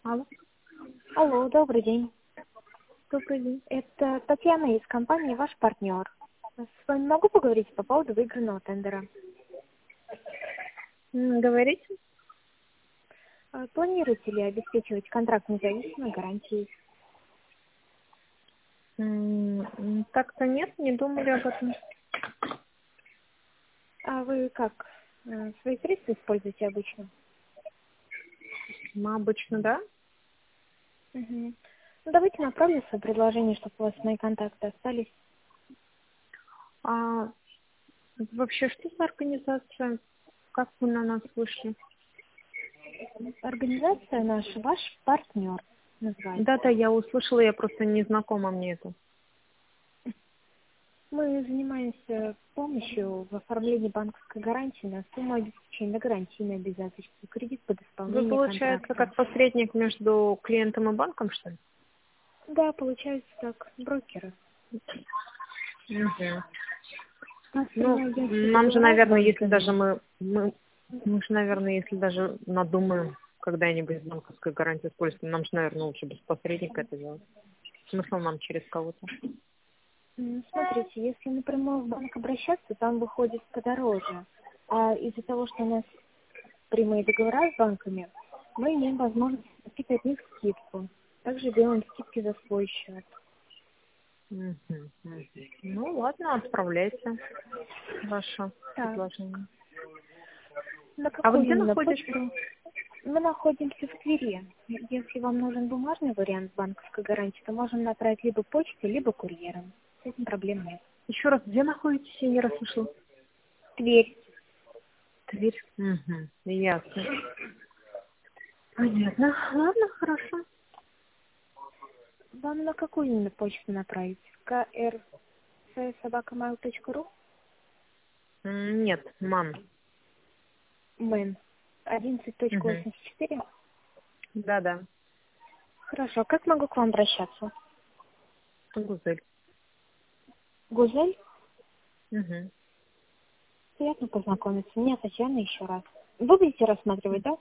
Алло, Алло, добрый день. добрый день. Это Татьяна из компании «Ваш партнер». С вами могу поговорить по поводу выигранного тендера? Говорите? Планируете ли обеспечивать контракт независимой гарантией? Так-то нет, не думали об этом. А вы как? Свои средства используете обычно? Мы обычно, да? Мгм. Ну, давайте направлю свое предложение, чтобы у вас мои контакты остались. А вообще, что за организация? Как вы на нас вышли? Организация наша «Ваш партнер» называется. Да-да, я услышала, я просто не знакома мне это. Мы занимаемся помощью в оформлении банковской гарантии на сумму обеспечения, на гарантийные обязательства, кредит под Вы, исполнение получается, контракта. как посредник между клиентом и банком, что ли? Да, получается так, брокеры. Мгм. Ну, Основной ящик нам же, договора с наверное, если даже банками. мы же, наверное, если даже надумаем когда-нибудь банковскую гарантию использовать, нам же, наверное, лучше без посредника это делать. Смысл нам через кого-то. Смотрите, если напрямую в банк обращаться, там выходит подороже. А из-за того, что у нас прямые договора с банками, мы имеем возможность получить от них скидку. Также делаем скидки за свой счет. Мгм, мгм. Ну ладно, отправляйте ваше Так, предложение. на А вы какую где именно находитесь? почту? Мы находимся в Твери. Если вам нужен бумажный вариант банковской гарантии, то можем направить либо почтой, либо курьером. С этим проблем нет. Еще раз, где находитесь? Я не расслышала. Тверь. Тверь. Угу. Ясно. Понятно. Ладно, хорошо. Вам на какую именно почту направить? krc@mail.ru? Нет, мам. Мэн. Угу. 11.84? Да-да. Хорошо. Как могу к вам обращаться? Гузель. Гузель? Угу. Приятно познакомиться. Меня Татьяна еще раз. Вы будете рассматривать, да?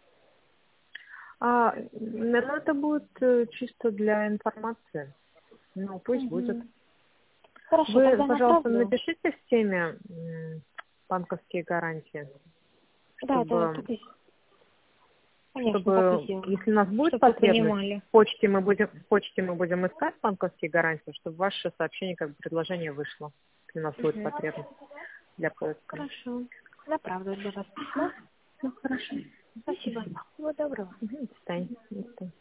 Ну, это будет чисто для информации. Ну, пусть будет. Угу. Хорошо, Вы, тогда пожалуйста, направлю. напишите в теме банковские гарантии, Да, да, чтобы так и... Конечно, так и чтобы, сделаю. если у нас будет Чтобы вы потребность, понимали. в почте мы будем искать банковские гарантии, чтобы ваше сообщение, как бы предложение вышло, если у нас будет Угу. потребность для поиска. Хорошо. Направлю для вас письмо. Ну, хорошо. Спасибо. Всего доброго. До свидания. До свидания.